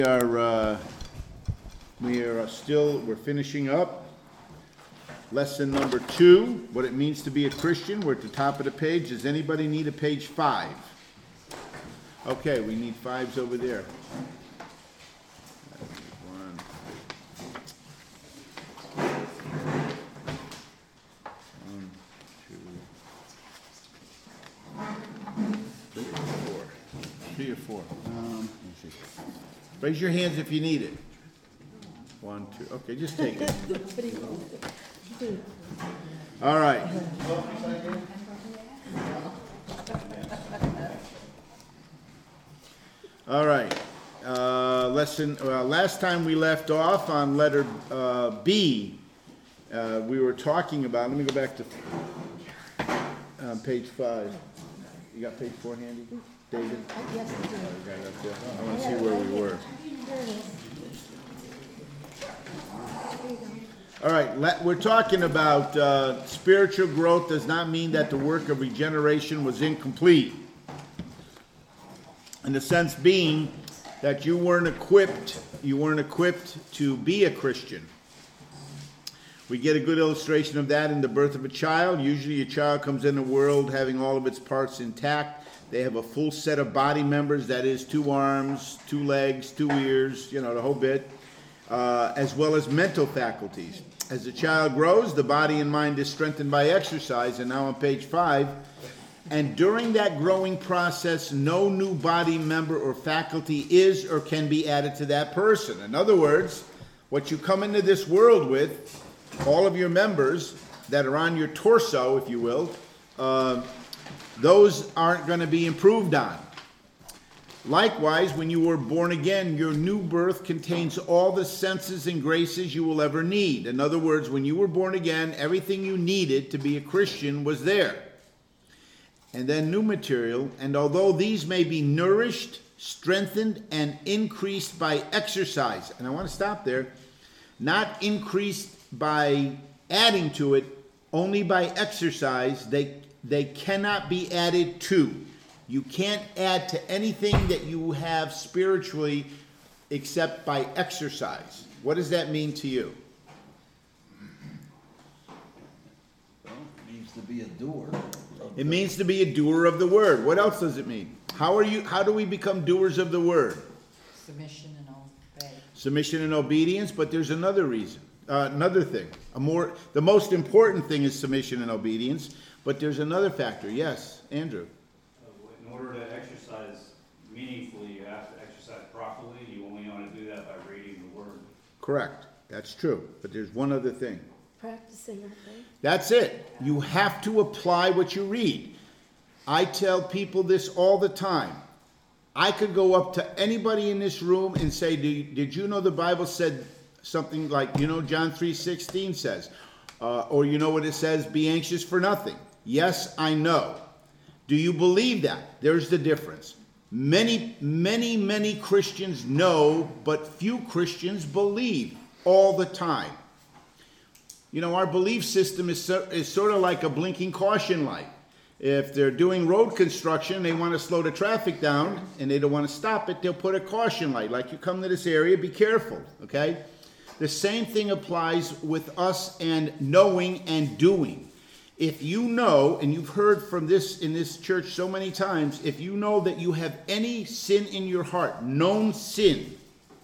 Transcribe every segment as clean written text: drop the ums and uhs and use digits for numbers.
We're finishing up lesson number 2, what it means to be a Christian. We're at the top of the page. Does anybody need a page 5? Okay, we need 5s over there. Three or four. Raise your hands if you need it. 1, 2. Okay, just take it. All right. All right. Last time we left off on letter B, we were talking about, let me go back to page 5. You got page 4 handy? David? Yes, I do. Okay, I want to see where we were. All right, we're talking about spiritual growth does not mean that the work of regeneration was incomplete. In the sense being that you weren't equipped to be a Christian. We get a good illustration of that in the birth of a child. Usually a child comes in the world having all of its parts intact. They have a full set of body members, that is 2 arms, 2 legs, 2 ears, the whole bit, as well as mental faculties. As the child grows, the body and mind is strengthened by exercise, and now on page 5, and during that growing process, no new body member or faculty is or can be added to that person. In other words, what you come into this world with, all of your members that are on your torso, if you will, those aren't going to be improved on. Likewise, when you were born again, your new birth contains all the senses and graces you will ever need. In other words, when you were born again, everything you needed to be a Christian was there. And then new material, and although these may be nourished, strengthened, and increased by exercise, and I want to stop there, not increased by adding to it, only by exercise, they cannot be added to. You can't add to anything that you have spiritually except by exercise. What does that mean to you? Well, it means to be a doer. It means to be a doer of the word. What else does it mean? How do we become doers of the word? Submission and obedience. Submission and obedience, but there's another reason. Another thing. The most important thing is submission and obedience, but there's another factor. Yes, Andrew. In order to exercise meaningfully, you have to exercise properly. You only want to do that by reading the Word. Correct. That's true. But there's one other thing. Practicing, aren't they? That's it. You have to apply what you read. I tell people this all the time. I could go up to anybody in this room and say, did you know the Bible said something like, John 3:16 says, or you know what it says, be anxious for nothing. Yes, I know. Do you believe that? There's the difference. Many, many, many Christians know, but few Christians believe all the time. Our belief system is sort of like a blinking caution light. If they're doing road construction, they want to slow the traffic down, and they don't want to stop it, they'll put a caution light. Like, you come to this area, be careful, okay? The same thing applies with us and knowing and doing. If you know, and you've heard from this in this church so many times, if you know that you have any sin in your heart, known sin,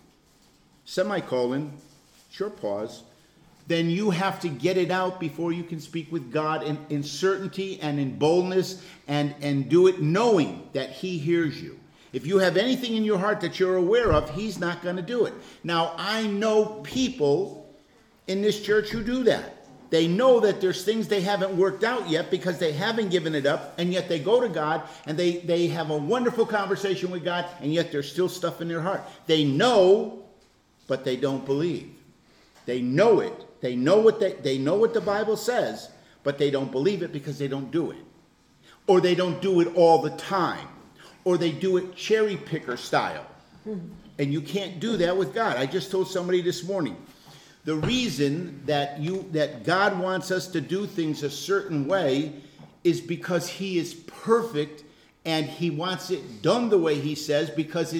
semicolon, short pause, then you have to get it out before you can speak with God in certainty and in boldness and do it knowing that He hears you. If you have anything in your heart that you're aware of, He's not going to do it. Now, I know people in this church who do that. They know that there's things they haven't worked out yet because they haven't given it up, and yet they go to God and they have a wonderful conversation with God, and yet there's still stuff in their heart. They know, but they don't believe. They know it. They know what the Bible says, but they don't believe it because they don't do it. Or they don't do it all the time. Or they do it cherry picker style. And you can't do that with God. I just told somebody this morning, the reason that God wants us to do things a certain way is because He is perfect and He wants it done the way He says, because it's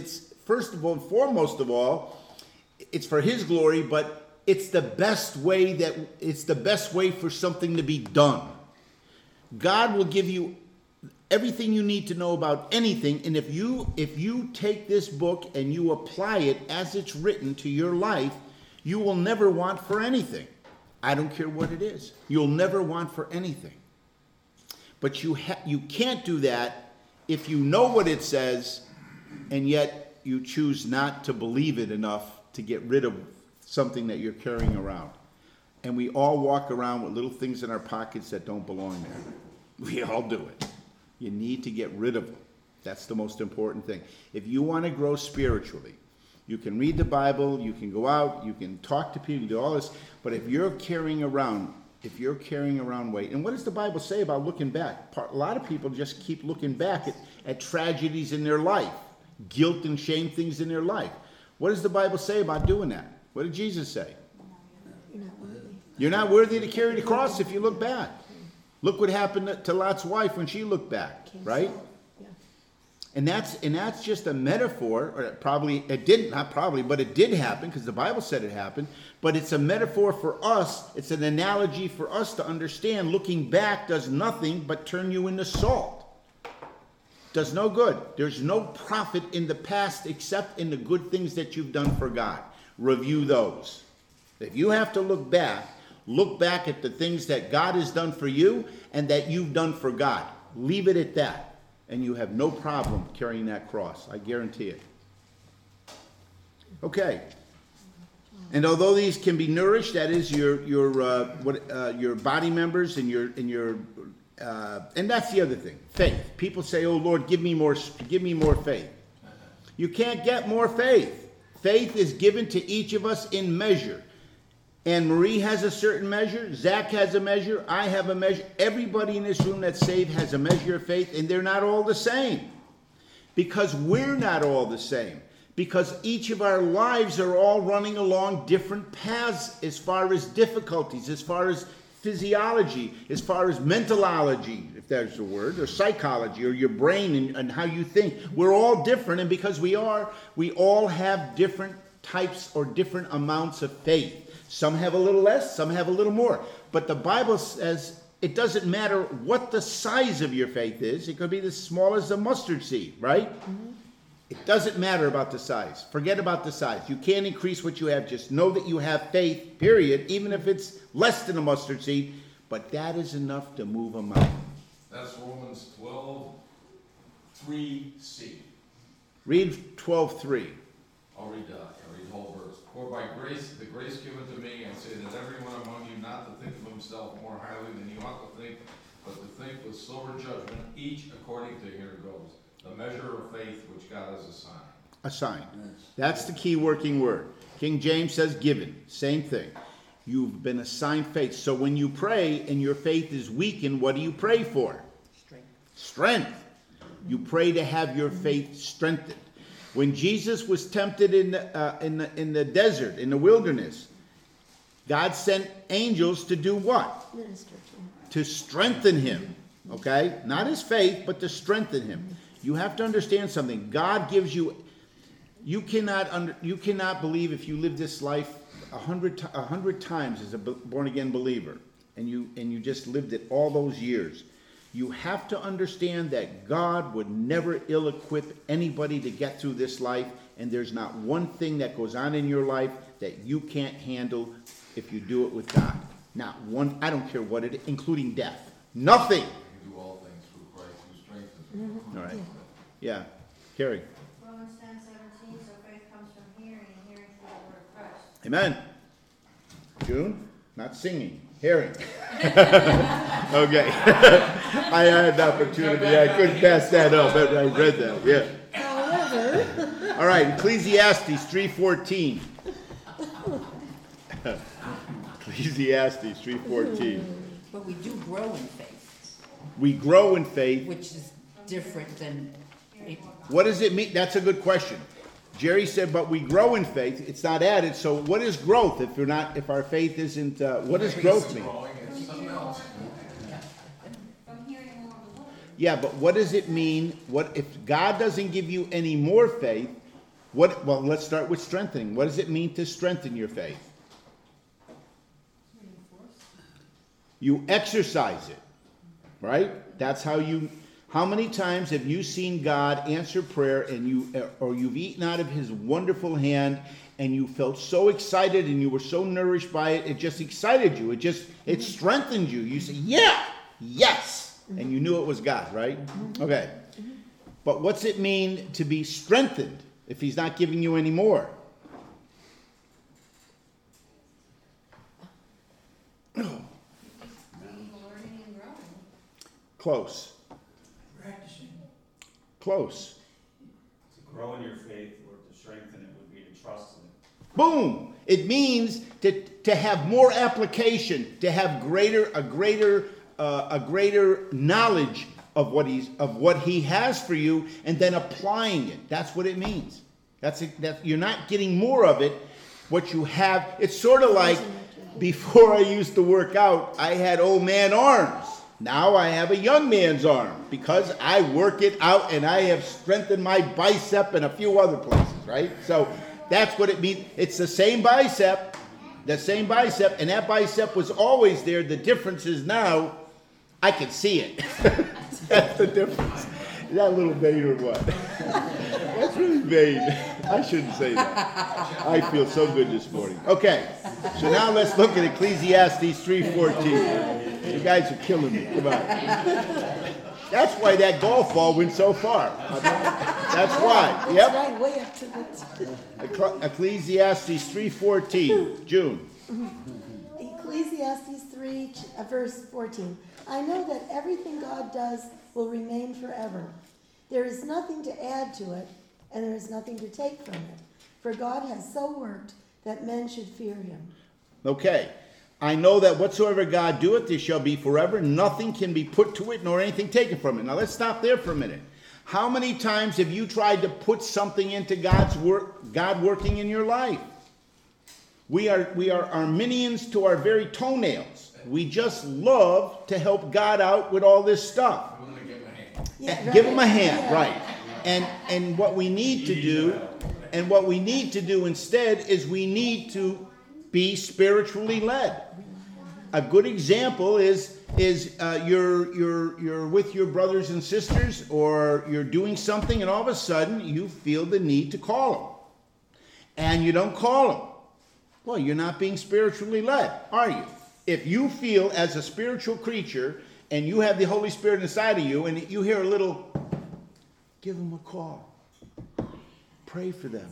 first of all and foremost of all, it's for his glory, but it's the best way for something to be done. God will give you everything you need to know about anything, and if you take this book and you apply it as it's written to your life, you will never want for anything. I don't care what it is. You'll never want for anything. But you can't do that if you know what it says and yet you choose not to believe it enough to get rid of something that you're carrying around. And we all walk around with little things in our pockets that don't belong there. We all do it. You need to get rid of them. That's the most important thing. If you want to grow spiritually, you can read the Bible, you can go out, you can talk to people, do all this, but if you're carrying around weight, and what does the Bible say about looking back? A lot of people just keep looking back at tragedies in their life, guilt and shame things in their life. What does the Bible say about doing that? What did Jesus say? You're not worthy. You're not worthy to carry the cross if you look back. Look what happened to Lot's wife when she looked back, right? Yeah. And that's just a metaphor, or it did happen because the Bible said it happened, but it's a metaphor for us. It's an analogy for us to understand looking back does nothing but turn you into salt. Does no good. There's no profit in the past except in the good things that you've done for God. Review those. If you have to look back at the things that God has done for you and that you've done for God. Leave it at that. And you have no problem carrying that cross. I guarantee it. Okay. And although these can be nourished, that is your body members and and that's the other thing. Faith. People say, "Oh Lord, give me more faith." You can't get more faith. Faith is given to each of us in measure. Anne Marie has a certain measure. Zach has a measure. I have a measure. Everybody in this room that's saved has a measure of faith, and they're not all the same. Because we're not all the same. Because each of our lives are all running along different paths as far as difficulties, as far as physiology, as far as mentalology, if there's a word, or psychology, or your brain and how you think. We're all different, and because we all have different types or different amounts of faith. Some have a little less, some have a little more. But the Bible says it doesn't matter what the size of your faith is. It could be as small as the mustard seed, right? Mm-hmm. It doesn't matter about the size. Forget about the size. You can't increase what you have. Just know that you have faith, period, even if it's less than a mustard seed. But that is enough to move a mountain. That's Romans 12:3c. Read 12:3. I'll read the whole verse. For by grace, the grace given to me, and say that everyone among you not to think of himself more highly than he ought to think, but to think with sober judgment, each according to, here it goes, the measure of faith which God has assigned. Assigned. That's the key working word. King James says given. Same thing. You've been assigned faith. So when you pray and your faith is weakened, what do you pray for? Strength. You pray to have your faith strengthened. When Jesus was tempted in the desert, in the wilderness, God sent angels to do what? Minister to him. To strengthen him. Okay? Not his faith, but to strengthen him. You have to understand something. God gives you. You cannot believe if you live this life 100 times as a born again believer, and you just lived it all those years. You have to understand that God would never ill-equip anybody to get through this life, and there's not one thing that goes on in your life that you can't handle if you do it with God. Not one. I don't care what it is, including death. Nothing. You can do all things through Christ who strengthens us. All right. Yeah. Carrie. Romans 10:17, so faith comes from hearing, and hearing through the word of Christ. Amen. June, not singing, hearing. Okay. I had the opportunity. I couldn't pass that up. I read that. Yeah. However. All right. Ecclesiastes 3:14. Ecclesiastes 3:14. But we do grow in faith, We grow in faith. which is different than. What does it mean? That's a good question. Jerry said, but we grow in faith. It's not added. So what is growth if our faith isn't, what does growth mean? Growing, it's something else. From hearing more of the word. Yeah, but what does it mean? What if God doesn't give you any more faith? Well, let's start with strengthening. What does it mean to strengthen your faith? You exercise it, right? That's how many times have you seen God answer prayer and you've eaten out of his wonderful hand and you felt so excited and you were so nourished by it, it just excited you. It strengthened you. You say, yeah, yes. And you knew it was God, right? Okay. But what's it mean to be strengthened if he's not giving you any more? Learning and growing. Close. Practicing. Close. To grow in your faith or to strengthen it would be to trust in it. Boom! It means to have more application, to have a greater knowledge of what he has for you, and then applying it. That's what it means. That you're not getting more of it. What you have, it's sort of like before I used to work out, I had old man arms. Now I have a young man's arm because I work it out and I have strengthened my bicep and a few other places, right? So that's what it means. It's the same bicep, and that bicep was always there. The difference is now I can see it. That's the difference. Is that a little vain or what? That's really vain. I shouldn't say that. I feel so good this morning. Okay, so now let's look at Ecclesiastes 3:14. You guys are killing me. Come on. That's why that golf ball went so far. That's why. Yep. Right, way up to the Ecclesiastes 3:14. June. Ecclesiastes 3, verse 14. I know that everything God does will remain forever. There is nothing to add to it, and there is nothing to take from it. For God has so worked that men should fear him. Okay. I know that whatsoever God doeth, this shall be forever. Nothing can be put to it, nor anything taken from it. Now let's stop there for a minute. How many times have you tried to put something into God's work, God working in your life? We are Arminians to our very toenails. We just love to help God out with all this stuff. I'm gonna give him a hand. Yeah, Give him a hand, Yeah. right. And what we need to do instead is we need to be spiritually led. A good example is you're with your brothers and sisters, or you're doing something, and all of a sudden you feel the need to call them, and you don't call them. Well, you're not being spiritually led, are you? If you feel as a spiritual creature and you have the Holy Spirit inside of you, and you hear a little, give them a call, pray for them,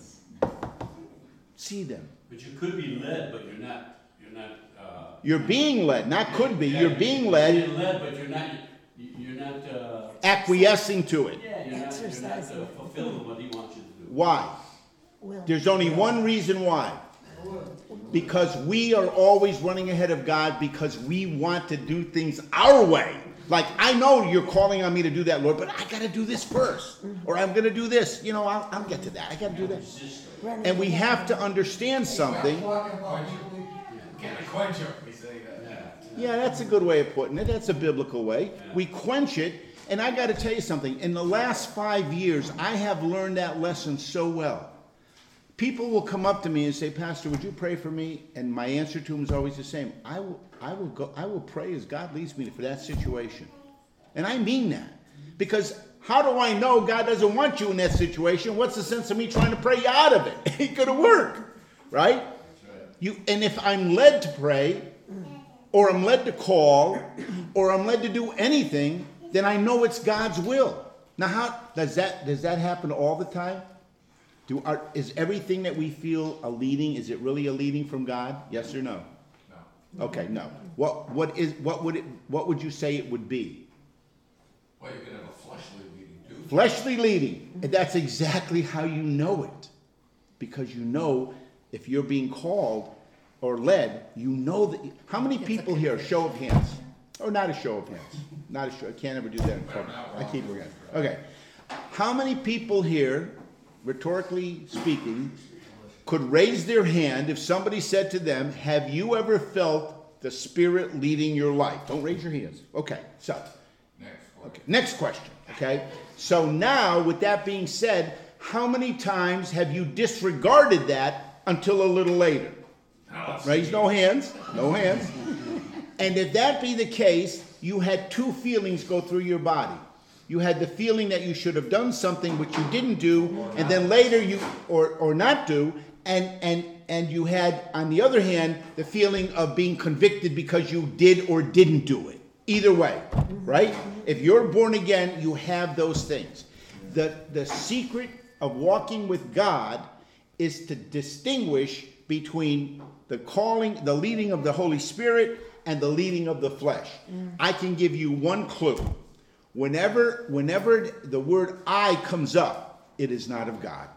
see them. But you could be led, but you're not. You're being led, not could be. Yeah, You're being You're led, led, but you're not. acquiescing to it. Yeah, you're not Exercising. fulfilling what he wants you to do. Why? Will. There's only one reason why. Because we are always running ahead of God because we want to do things our way. Like, I know you're calling on me to do that, Lord, but I got to do this first. Or I'm going to do this. You know, I'll get to that. I got to do that. Running And we ahead. have to understand something. Get a quencher, we say that. Yeah, that's a good way of putting it. That's a biblical way. We quench it. And I got to tell you something. In the last 5 years, I have learned that lesson so well. People will come up to me and say, Pastor, would you pray for me? And my answer to them is always the same. I will pray as God leads me for that situation. And I mean that. Because how do I know God doesn't want you in that situation? What's the sense of me trying to pray you out of it? It ain't going to work. Right? And if I'm led to pray, or I'm led to call, or I'm led to do anything, then I know it's God's will. Now, how does that happen all the time? Is everything that we feel a leading, is it really a leading from God? Yes or no? No. Okay, no. What would you say it would be? Well, you could have a fleshly leading too. Fleshly leading. And that's exactly how you know it. Because you know if you're being called or led, you know that. How many people here, show of hands? Or not a show of hands. Not a show. I can't ever do that in front. I keep forgetting. Okay. How many people here, rhetorically speaking, could raise their hand if somebody said to them, have you ever felt the Spirit leading your life? Don't raise your hands. Okay, so. Next question. Okay, next question. Okay, so now with that being said, How many times have you disregarded that until a little later? Raise no hands. No hands. And if that be the case, you had two feelings go through your body. You had the feeling that you should have done something which you didn't do, and then later you or not do, and you had, on the other hand, the feeling of being convicted because you did or didn't do it. Either way, right? If you're born again, you have those things. The secret of walking with God is to distinguish between the calling, the leading of the Holy Spirit and the leading of the flesh. I can give you one clue. Whenever the word I comes up, it is not of God.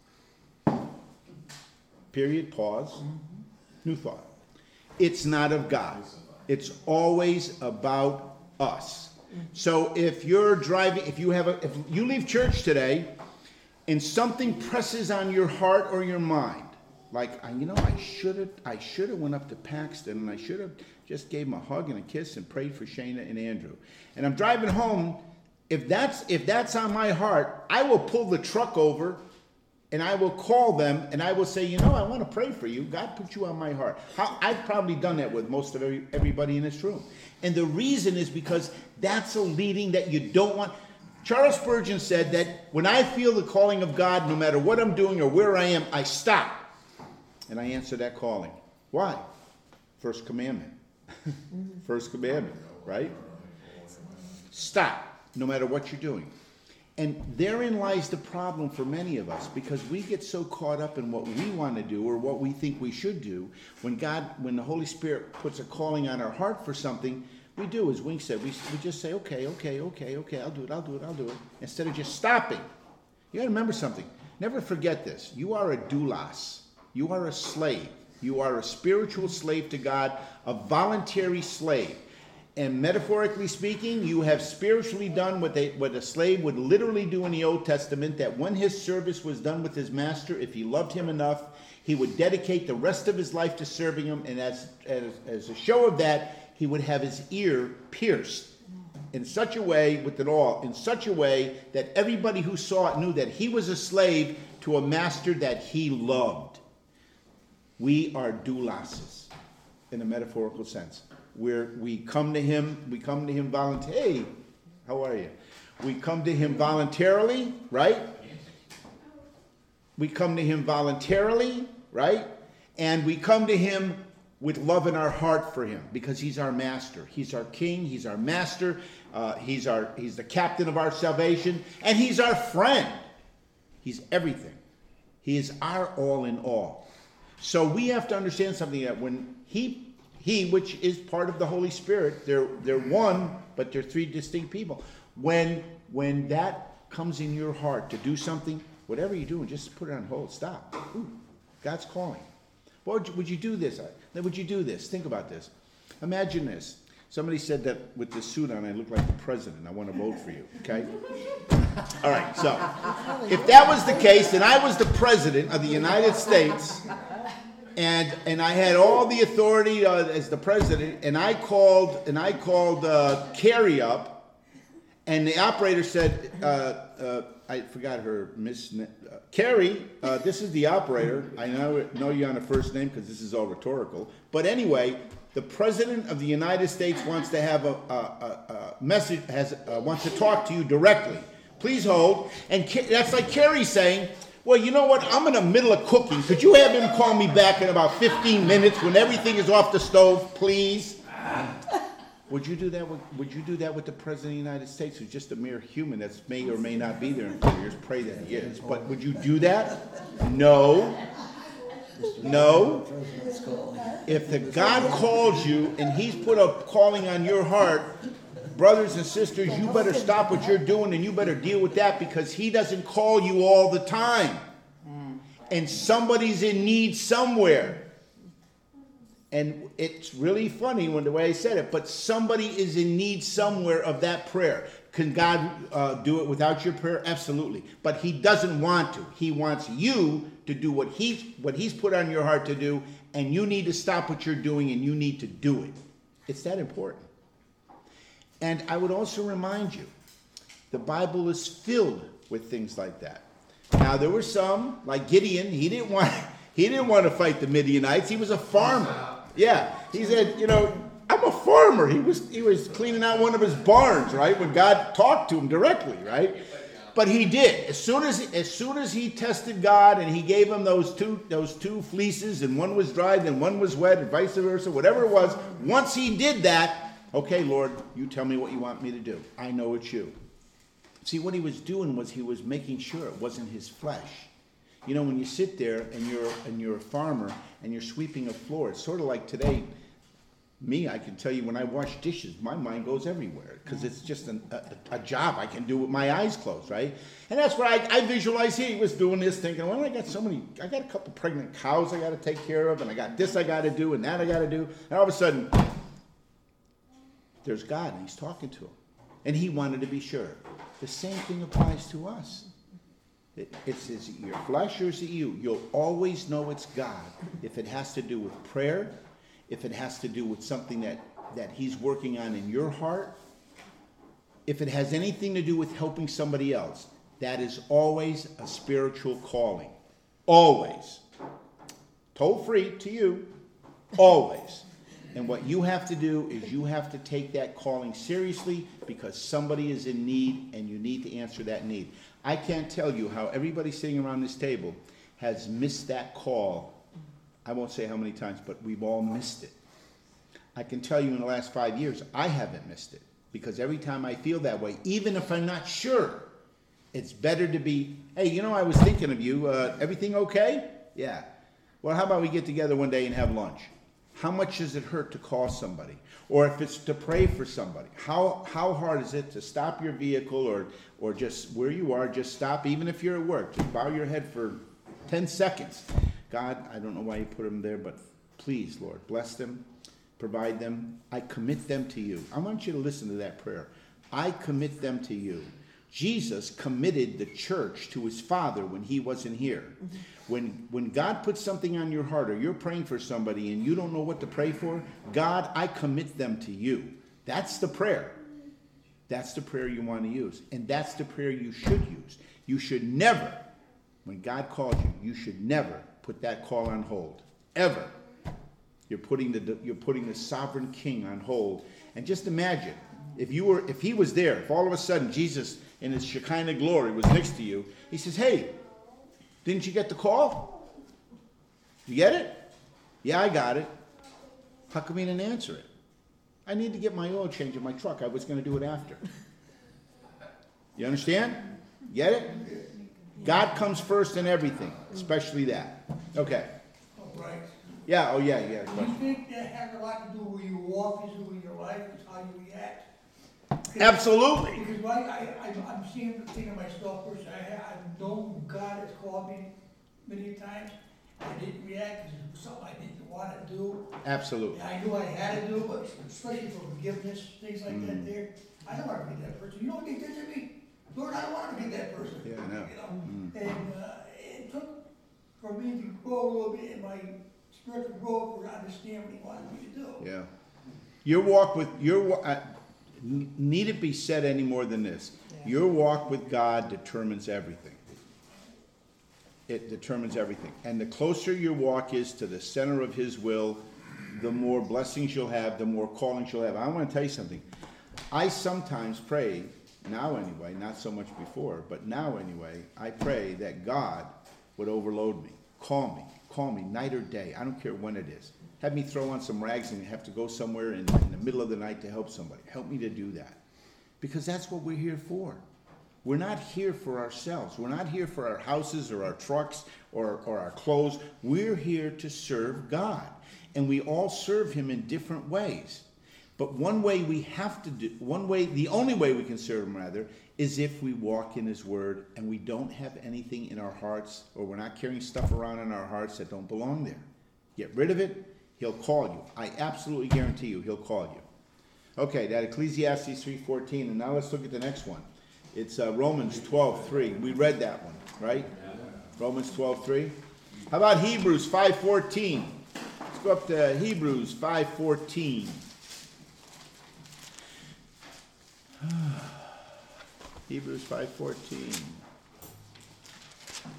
Period, pause, new thought. It's not of God. It's always about us. So if you're driving, if you leave church today and something presses on your heart or your mind, like, I should have went up to Paxton and I should have just gave him a hug and a kiss and prayed for Shayna and Andrew. And I'm driving home. If that's on my heart, I will pull the truck over and I will call them and I will say, I want to pray for you. God put you on my heart. I've probably done that with most of everybody in this room. And the reason is because that's a leading that you don't want. Charles Spurgeon said that when I feel the calling of God, no matter what I'm doing or where I am, I stop. And I answer that calling. Why? First commandment. First commandment, right? Stop, no matter what you're doing. And therein lies the problem for many of us, because we get so caught up in what we want to do or what we think we should do. When the Holy Spirit puts a calling on our heart for something, we do, as Wink said, we just say, okay, I'll do it, instead of just stopping. You got to remember something. Never forget this. You are a doulos. You are a slave. You are a spiritual slave to God, a voluntary slave. And metaphorically speaking, you have spiritually done what a slave would literally do in the Old Testament, that when his service was done with his master, if he loved him enough, he would dedicate the rest of his life to serving him, and as a show of that, he would have his ear pierced in such a way, with it all, in such a way that everybody who saw it knew that he was a slave to a master that he loved. We are douloses in a metaphorical sense, where we come to him voluntarily. Hey, how are you? We come to him voluntarily, right? We come to him voluntarily, right? And we come to him with love in our heart for him, because he's our master. He's our king. He's our master. He's the captain of our salvation, and he's our friend. He's everything. He is our all in all. So we have to understand something, that when he which is part of the Holy Spirit, they're one, but they're three distinct people. When that comes in your heart to do something, whatever you're doing, just put it on hold. Stop. Ooh, God's calling. Would you do this? Would you do this? Think about this. Imagine this. Somebody said that with this suit on, I look like the president. I want to vote for you. Okay? All right. So, if that was the case, then I was the president of the United States, and I had all the authority as the president, and I called Carrie up, and the operator said, I forgot her, Miss Carrie, this is the operator. I know you on a first name because this is all rhetorical. But anyway, the President of the United States wants to have a message, wants to talk to you directly. Please hold. And that's like Carrie saying, well, you know what? I'm in the middle of cooking. Could you have him call me back in about 15 minutes when everything is off the stove, please? Would you do that with the President of the United States, who's just a mere human that may or may not be there in 4 years? Pray that he is. But would you do that? No. No. If the God calls you and he's put a calling on your heart, brothers and sisters, you better stop what you're doing and you better deal with that, because he doesn't call you all the time. And somebody's in need somewhere. And it's really funny when the way I said it, but somebody is in need somewhere of that prayer. Can God do it without your prayer? Absolutely. But he doesn't want to. He wants you to do what he's put on your heart to do, and you need to stop what you're doing and you need to do it. It's that important. And I would also remind you, the Bible is filled with things like that. Now there were some, like Gideon, he didn't want to fight the Midianites. He was a farmer. Yeah, he said, I'm a farmer. He was cleaning out one of his barns, right? When God talked to him directly, right? But he did. As soon as he tested God and he gave him those two fleeces, and one was dried and one was wet, and vice versa, whatever it was. Once he did that, okay, Lord, you tell me what you want me to do. I know it's you. See, what he was doing was he was making sure it wasn't his flesh. When you sit there and you're a farmer and you're sweeping a floor, it's sort of like today. I can tell you when I wash dishes, my mind goes everywhere because it's just a job I can do with my eyes closed, right? And that's what I visualize here. He was doing this thinking, well, I got a couple pregnant cows I got to take care of, and I got this I got to do, and that I got to do. And all of a sudden, there's God, and he's talking to him. And he wanted to be sure. The same thing applies to us. It's is it your flesh or is it you? You'll always know it's God if it has to do with prayer, if it has to do with something that he's working on in your heart, if it has anything to do with helping somebody else. That is always a spiritual calling. Always. Toll free to you. Always. And what you have to do is you have to take that calling seriously because somebody is in need and you need to answer that need. I can't tell you how everybody sitting around this table has missed that call. I won't say how many times, but we've all missed it. I can tell you in the last 5 years, I haven't missed it. Because every time I feel that way, even if I'm not sure, it's better to be, hey, I was thinking of you. Everything okay? Yeah. Well, how about we get together one day and have lunch? How much does it hurt to call somebody? Or if it's to pray for somebody, how hard is it to stop your vehicle or just where you are, just stop, even if you're at work, just bow your head for 10 seconds. God, I don't know why you put them there, but please, Lord, bless them, provide them. I commit them to you. I want you to listen to that prayer. I commit them to you. Jesus committed the church to his Father when he wasn't here. When God puts something on your heart or you're praying for somebody and you don't know what to pray for, God, I commit them to you. That's the prayer. That's the prayer you want to use. And that's the prayer you should use. You should never, when God calls you, you should never put that call on hold. Ever. You're putting the sovereign king on hold. And just imagine, if he was there, if all of a sudden Jesus in his Shekinah glory was next to you, he says, hey, didn't you get the call? You get it? Yeah, I got it. How come you didn't answer it? I need to get my oil change in my truck. I was going to do it after. You understand? Get it? God comes first in everything, especially that. Okay. Right. Yeah, yeah. Do you think that has a lot to do with your walk, with your life, is how you react? Absolutely. Because I'm seeing the thing of myself, personally. I've known God has called me many times. I didn't react because it was something I didn't want to do. Absolutely. And I knew I had to do, but especially for forgiveness, things like that there. I don't want to be that person. You know what they did to me? Lord, I don't want to be that person. Yeah, I know. And it took for me to grow a little bit in my spiritual growth to understand what he wanted me to do. Yeah. Your walk with need it be said any more than this? Yeah. Your walk with God determines everything. It determines everything. And the closer your walk is to the center of his will, the more blessings you'll have, the more callings you'll have. I want to tell you something. I sometimes pray, now anyway, not so much before, but now anyway, I pray that God would overload me. Call me night or day. I don't care when it is. Have me throw on some rags and have to go somewhere in the middle of the night to help somebody. Help me to do that. Because that's what we're here for. We're not here for ourselves. We're not here for our houses or our trucks or our clothes. We're here to serve God. And we all serve him in different ways. But the only way we can serve him, rather, is if we walk in his word and we don't have anything in our hearts, or we're not carrying stuff around in our hearts that don't belong there. Get rid of it, he'll call you. I absolutely guarantee you he'll call you. Okay, that Ecclesiastes 3:14, and now let's look at the next one. It's Romans 12:3. We read that one, right? Romans 12:3. How about Hebrews 5:14? Let's go up to Hebrews 5:14. Hebrews 5:14.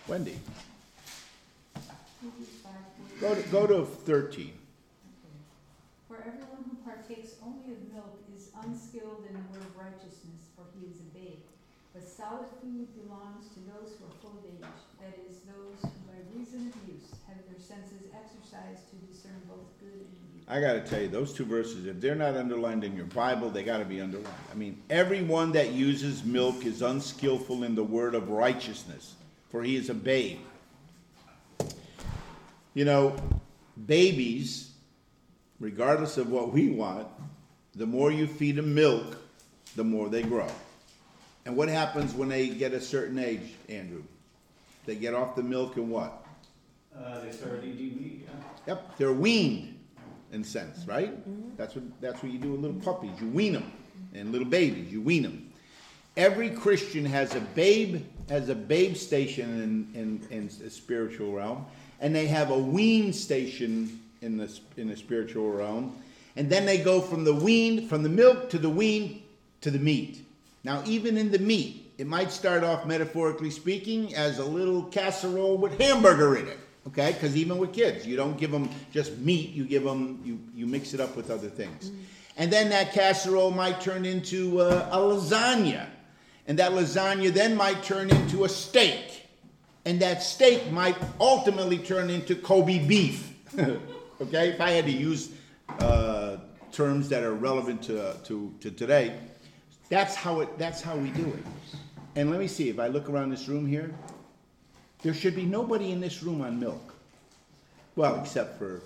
Wendy, Hebrews 5:14. go to 13. For everyone who partakes only of milk is unskilled in the word of righteousness, for he is a babe. But solid food belongs to those who are full of age, that is, those who by reason of use have their senses exercised to discern both good and evil. I gotta tell you, those two verses, if they're not underlined in your Bible, they gotta be underlined. I mean, everyone that uses milk is unskillful in the word of righteousness, for he is a babe. You know, babies, regardless of what we want, the more you feed them milk, the more they grow. And what happens when they get a certain age, Andrew? They get off the milk and what? They started eating meat, yeah. Yep, they're weaned, in a sense, right? That's what you do with little puppies. You wean them, and little babies, you wean them. Every Christian has a babe station in the spiritual realm, and they have a wean station in the spiritual realm, and then they go from the milk to the wean to the meat. Now, even in the meat, it might start off, metaphorically speaking, as a little casserole with hamburger in it. Okay, because even with kids, you don't give them just meat. You give them, you mix it up with other things, and then that casserole might turn into a lasagna, and that lasagna then might turn into a steak, and that steak might ultimately turn into Kobe beef. Okay, if I had to use terms that are relevant to today, that's how we do it. And let me see, if I look around this room here, there should be nobody in this room on milk. Well, except for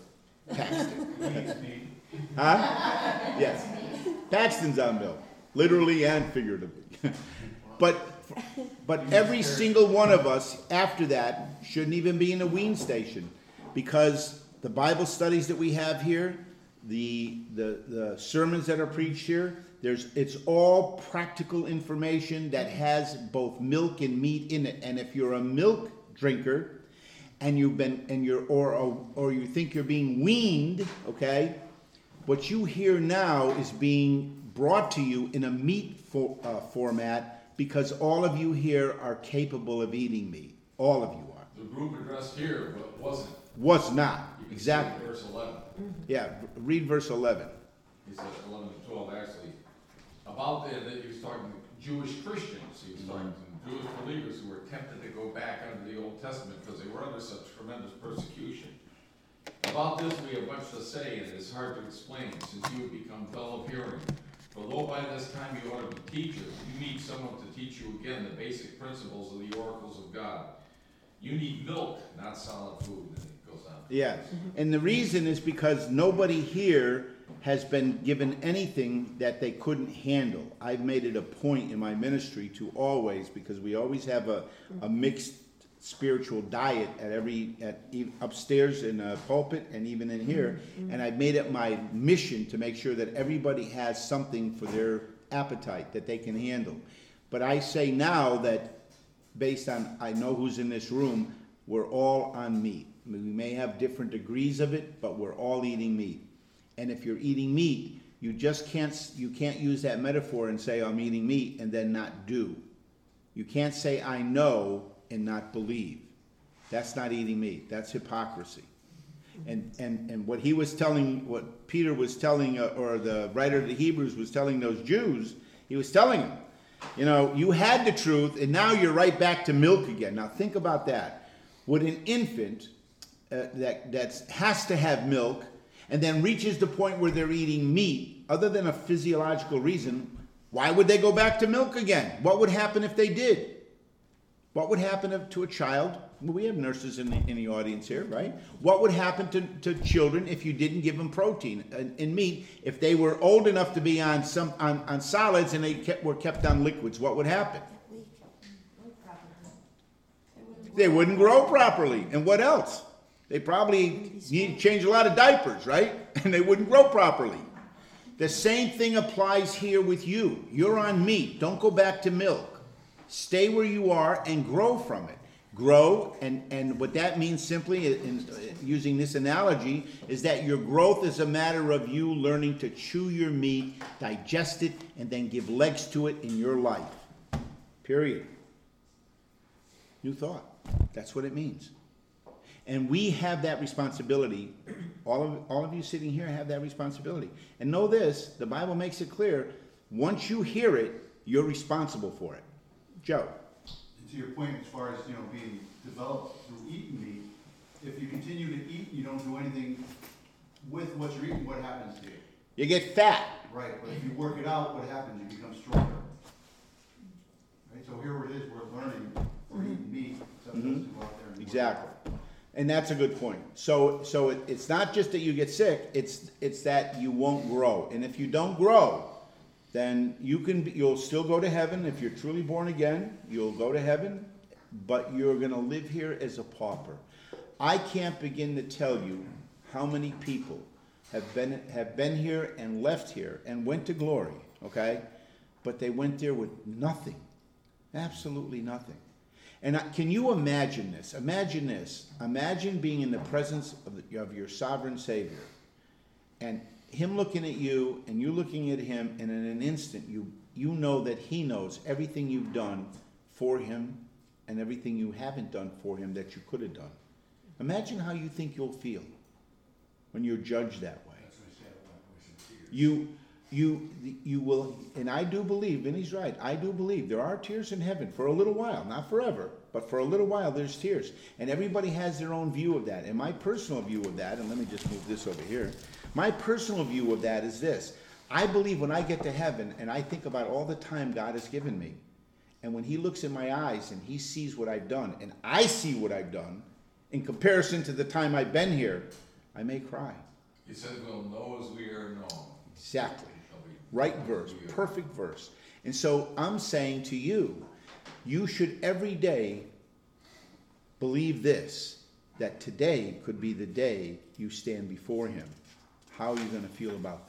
Paxton. Huh? Yes. Paxton's on milk, literally and figuratively. But every single one of us after that shouldn't even be in a wean station, because the Bible studies that we have here, the sermons that are preached here, it's all practical information that has both milk and meat in it. And if you're a milk drinker and you think you're being weaned, okay, what you hear now is being brought to you in a meat format, because all of you here are capable of eating meat. All of you are. The group addressed here wasn't. Was not. You can Exactly. see verse 11. Yeah, read verse 11. He said 11 to 12 actually. About that he was talking to Jewish Christians. He was talking to Jewish believers who were tempted to go back under the Old Testament because they were under such tremendous persecution. About this we have much to say, and it is hard to explain, since you have become dull of hearing. For though by this time you ought to be teachers, you need someone to teach you again the basic principles of the oracles of God. You need milk, not solid food. And it goes on. Yeah, and the reason is because nobody here has been given anything that they couldn't handle. I've made it a point in my ministry to always, because we always have a mixed spiritual diet upstairs in a pulpit and even in here, and I've made it my mission to make sure that everybody has something for their appetite that they can handle. But I say now that, based on, I know who's in this room, we're all on meat. I mean, we may have different degrees of it, but we're all eating meat. And if you're eating meat, you can't use that metaphor and say, I'm eating meat, and then not do. You can't say, I know, and not believe. That's not eating meat. That's hypocrisy. And what he was telling, what Peter was telling, or the writer of the Hebrews was telling those Jews, he was telling them, you know, you had the truth, and now you're right back to milk again. Now think about that. Would an infant that has to have milk and then reaches the point where they're eating meat, other than a physiological reason, why would they go back to milk again? What would happen if they did? What would happen to a child? Well, we have nurses in the audience here, right? What would happen to children if you didn't give them protein in meat? If they were old enough to be on solids and they were kept on liquids, what would happen? They wouldn't grow properly. And what else? They probably need to change a lot of diapers, right? And they wouldn't grow properly. The same thing applies here with you. You're on meat. Don't go back to milk. Stay where you are and grow from it. Grow, and what that means simply, in using this analogy, is that your growth is a matter of you learning to chew your meat, digest it, and then give legs to it in your life. Period. New thought. That's what it means. And we have that responsibility. All of you sitting here have that responsibility. And know this, the Bible makes it clear, once you hear it, you're responsible for it. Joe. And to your point, as far as, being developed through eating meat, if you continue to eat, you don't do anything with what you're eating, what happens to you? You get fat. Right, but if you work it out, what happens? You become stronger. Right, so here it is, we're learning, we're eating meat, so it doesn't go out there and work. Exactly. And that's a good point. So it's not just that you get sick, it's that you won't grow. And if you don't grow, then you'll still go to heaven. If you're truly born again, you'll go to heaven, but you're going to live here as a pauper. I can't begin to tell you how many people have been here and left here and went to glory, okay? But they went there with nothing, absolutely nothing. And can you imagine this? Imagine this. Imagine being in the presence of your sovereign Savior, and him looking at you and you looking at him, and in an instant you know that he knows everything you've done for him and everything you haven't done for him that you could have done. Imagine how you think you'll feel when you're judged that way. You will, and I do believe, and he's right, I do believe there are tears in heaven for a little while, not forever, but for a little while there's tears. And everybody has their own view of that. And my personal view of that, and let me just move this over here, my personal view of that is this. I believe when I get to heaven and I think about all the time God has given me, and when he looks in my eyes and he sees what I've done, and I see what I've done, in comparison to the time I've been here, I may cry. He said we'll know as we are known. Exactly. Right verse, perfect verse. And so I'm saying to you, you should every day believe this, that today could be the day you stand before him. How are you going to feel about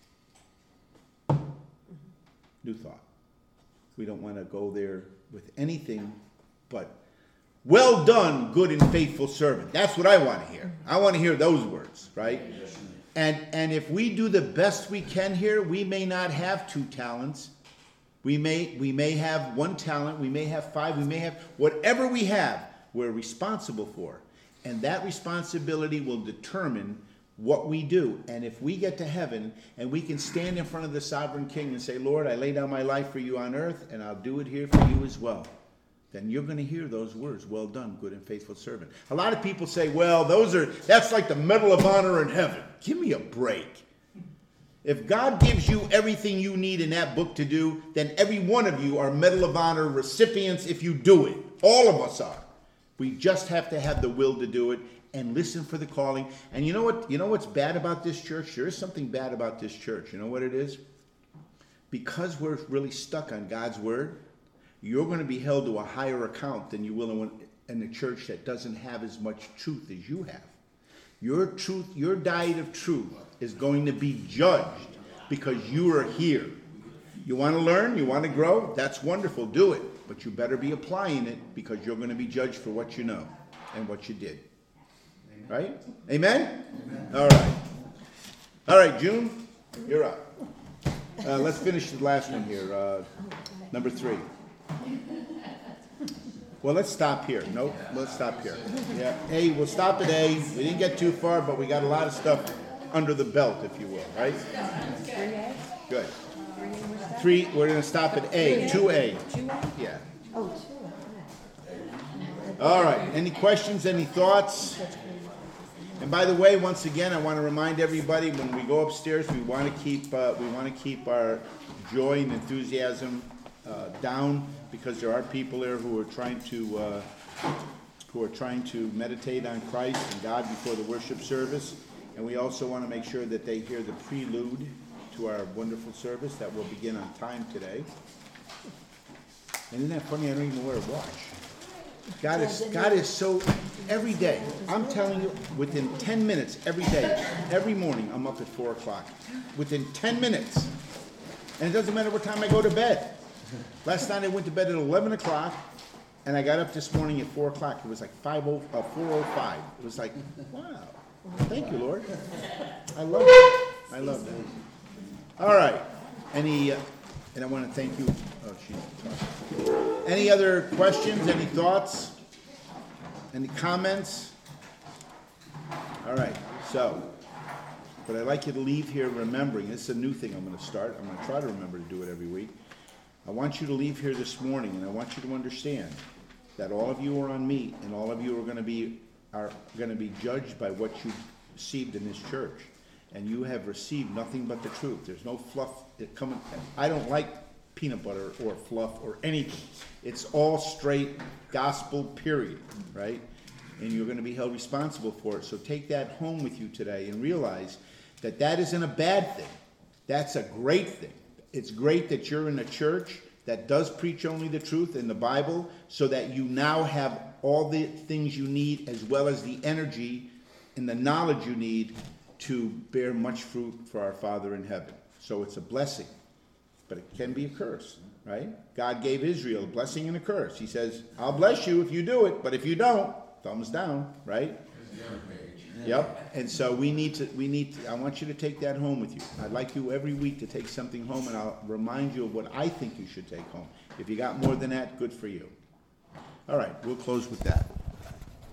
that? New thought. We don't want to go there with anything but, well done, good and faithful servant. That's what I want to hear. I want to hear those words, right? And if we do the best we can here, we may not have 2 talents. We may have 1 talent. We may have 5. We may have whatever we have, we're responsible for. And that responsibility will determine what we do. And if we get to heaven and we can stand in front of the sovereign king and say, Lord, I lay down my life for you on earth, and I'll do it here for you as well, then you're going to hear those words, well done, good and faithful servant. A lot of people say, well, that's like the Medal of Honor in heaven. Give me a break. If God gives you everything you need in that book to do, then every one of you are Medal of Honor recipients if you do it. All of us are. We just have to have the will to do it and listen for the calling. And you know what? You know what's bad about this church? There is something bad about this church. You know what it is? Because we're really stuck on God's word, you're going to be held to a higher account than you will in a church that doesn't have as much truth as you have. Your truth, your diet of truth is going to be judged because you are here. You want to learn? You want to grow? That's wonderful. Do it. But you better be applying it because you're going to be judged for what you know and what you did. Right? Amen? Amen. All right, June, you're up. Let's finish the last one here. Number 3. Well, let's stop here. Nope, let's stop here. Yeah, A, we'll stop at A. We didn't get too far, but we got a lot of stuff under the belt, if you will, right? Good. 3, we're going to stop at A, 2A. Yeah. Oh, 2. All right, any questions, any thoughts? And by the way, once again, I want to remind everybody when we go upstairs, we want to keep our joy and enthusiasm down, because there are people there who are trying to meditate on Christ and God before the worship service, and we also want to make sure that they hear the prelude to our wonderful service that will begin on time today. And isn't that funny? I don't even wear a watch. God is so, every day, I'm telling you, within 10 minutes, every day, every morning, I'm up at 4 o'clock. Within 10 minutes. And it doesn't matter what time I go to bed. Last night I went to bed at 11 o'clock, and I got up this morning at 4 o'clock. It was like 4:05. It was like, wow. Thank you, Lord. I love it. I love that. All right. And I want to thank you. Oh, she's talking. Any other questions? Any thoughts? Any comments? All right, so, but I'd like you to leave here remembering, this is a new thing I'm gonna start, I'm gonna try to remember to do it every week. I want you to leave here this morning, and I want you to understand that all of you are on meat, and all of you are gonna be judged by what you received in this church. And you have received nothing but the truth. There's no fluff that coming. I don't like peanut butter or fluff or anything. It's all straight gospel, period, right? And you're gonna be held responsible for it. So take that home with you today and realize that that isn't a bad thing. That's a great thing. It's great that you're in a church that does preach only the truth in the Bible, so that you now have all the things you need, as well as the energy and the knowledge you need to bear much fruit for our Father in heaven. So it's a blessing, but it can be a curse, right? God gave Israel a blessing and a curse. He says, I'll bless you if you do it, but if you don't, thumbs down, right? Yep, and so we need to, I want you to take that home with you. I'd like you every week to take something home, and I'll remind you of what I think you should take home. If you got more than that, good for you. All right, we'll close with that.